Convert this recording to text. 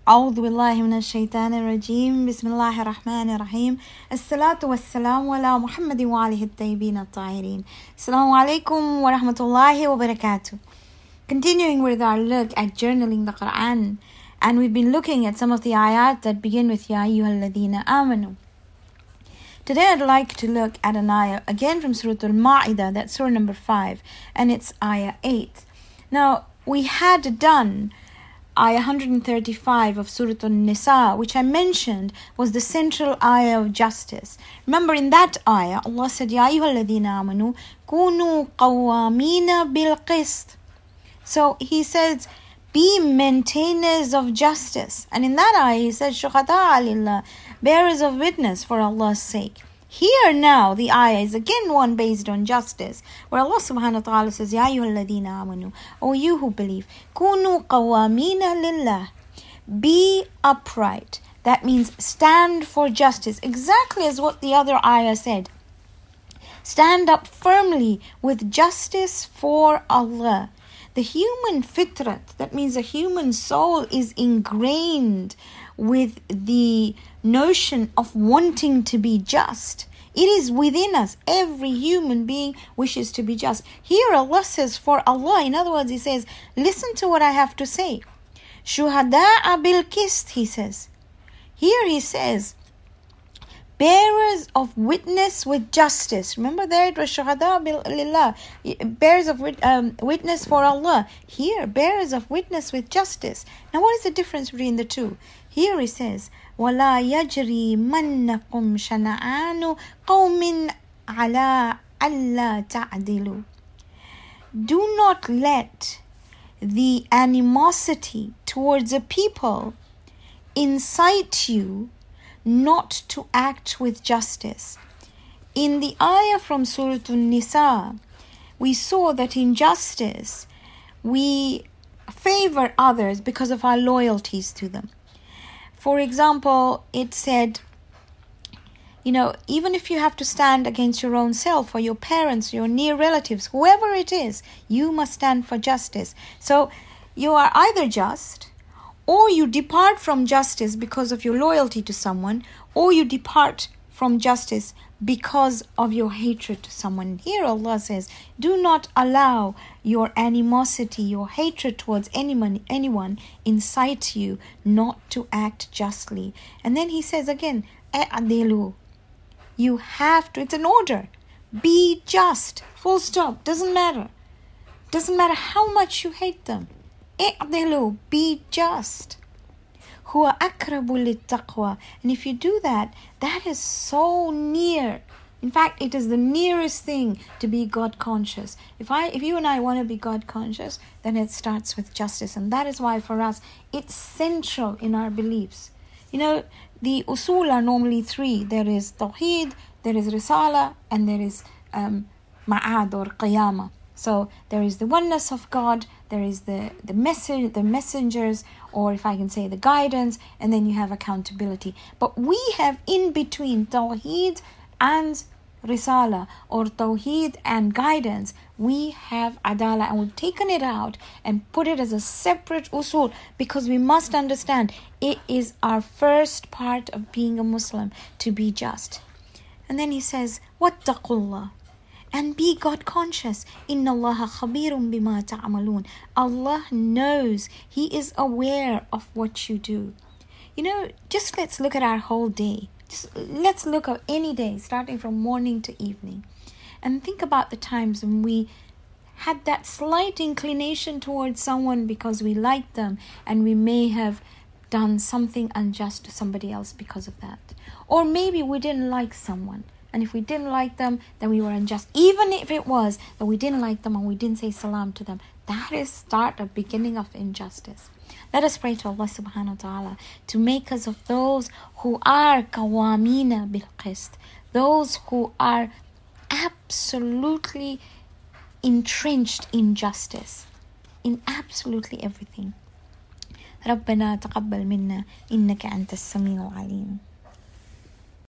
أعوذ بالله من الشيطان الرجيم بسم الله الرحمن الرحيم الصلاة والسلام على محمد وآله الطيبين الطاهرين السلام عليكم ورحمة الله وبركاته. Continuing with our look at journaling the Quran, and we've been looking at some of the ayat that begin with Ya ayyuhalladhina amanu. Today I'd like to look at an ayah again from Surah Al-Ma'idah, that's surah number 5, and it's ayah 8. Now, we had done ayah 135 of Surah An-Nisa, which I mentioned was the central ayah of justice. Remember, in that ayah, Allah said, Ya ayyuhalladhina amanu, kunu qawwamina bil qist. So He says, be maintainers of justice. And in that ayah, He says, shuhada'a lillah, bearers of witness for Allah's sake. Here now, the ayah is again one based on justice, where Allah subhanahu wa ta'ala says, Ya ayyuhalladhina amanu, O you who believe, kunu qawwamina lillah, be upright. That means stand for justice, exactly as what the other ayah said. Stand up firmly with justice for Allah. The human fitrat, that means the human soul, is ingrained with the notion of wanting to be just. It is within us. Every human being wishes to be just. Here Allah says, for Allah, in other words, He says, listen to what I have to say. Shuhada'a bil qist, He says. Here He says, bearers of witness with justice. Remember there it was shuhada bil lillah, bearers of witness for Allah. Here, bearers of witness with justice. Now what is the difference between the two? Here He says, وَلَا يَجْرِي مَنَّكُمْ شَنَآنُ قَوْمٍ عَلَىٰ أَلَّا تَعْدِلُوا. Do not let the animosity towards a people incite you not to act with justice. In the ayah from Surah An-Nisa, we saw that in justice, we favor others because of our loyalties to them. For example, it said, even if you have to stand against your own self or your parents, your near relatives, whoever it is, you must stand for justice. So you are either just, or you depart from justice because of your loyalty to someone, or you depart from justice because of your hatred to someone. Here Allah says, do not allow your animosity, your hatred towards anyone incite you not to act justly. And then He says again, "A'dilu." You have to, it's an order. Be just. Full stop. Doesn't matter. Doesn't matter how much you hate them. "A'dilu." Be just. Huwa akrabu lit-taqwa. And if you do that, that is so near. In fact, it is the nearest thing to be God conscious. If you and I want to be God conscious, then it starts with justice. And that is why for us, it's central in our beliefs. The usul are normally 3. There is tawheed, there is risala, and there is ma'ad or qiyamah. So there is the oneness of God, there is the messengers, or if I can say the guidance, and then you have accountability. But we have in between tawheed and risala, or tawheed and guidance, we have adala, and we've taken it out and put it as a separate usul, because we must understand it is our first part of being a Muslim, to be just. And then He says, wattaqullah, and be God conscious. Inna Allaha khabirun bima ta'amalun. Allah knows, He is aware of what you do. Just let's look at our whole day. Let's look at any day, starting from morning to evening, and think about the times when we had that slight inclination towards someone because we liked them, and we may have done something unjust to somebody else because of that. Or maybe we didn't like someone, and if we didn't like them, then we were unjust. Even if it was that we didn't like them and we didn't say salam to them, that is a beginning of injustice. Let us pray to Allah subhanahu wa ta'ala to make us of those who are qawamina bil qist, those who are absolutely entrenched in justice, in absolutely everything. ربنا تقبل منا إنك أنت السميع العليم.